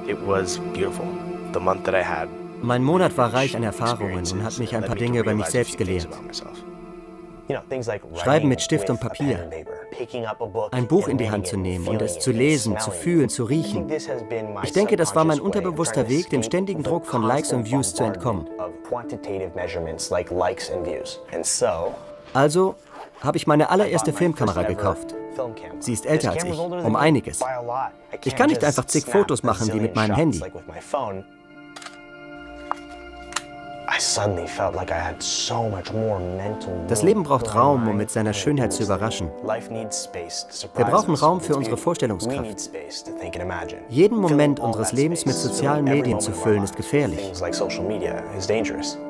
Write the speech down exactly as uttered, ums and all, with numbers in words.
It was beautiful. The month that I had. Mein Monat war reich an Erfahrungen und hat mich ein paar Dinge über mich selbst gelehrt. Schreiben mit Stift und Papier, ein Buch in die Hand zu nehmen und es zu lesen, zu fühlen, zu riechen. Ich denke, das war mein unterbewusster Weg, dem ständigen Druck von Likes und Views zu entkommen. Also habe ich meine allererste Filmkamera gekauft. Sie ist älter als ich, um einiges. Ich kann nicht einfach zig Fotos machen wie mit meinem Handy. Das Leben braucht Raum, um mit seiner Schönheit zu überraschen. Wir brauchen Raum für unsere Vorstellungskraft. Jeden Moment unseres Lebens mit sozialen Medien zu füllen, ist gefährlich.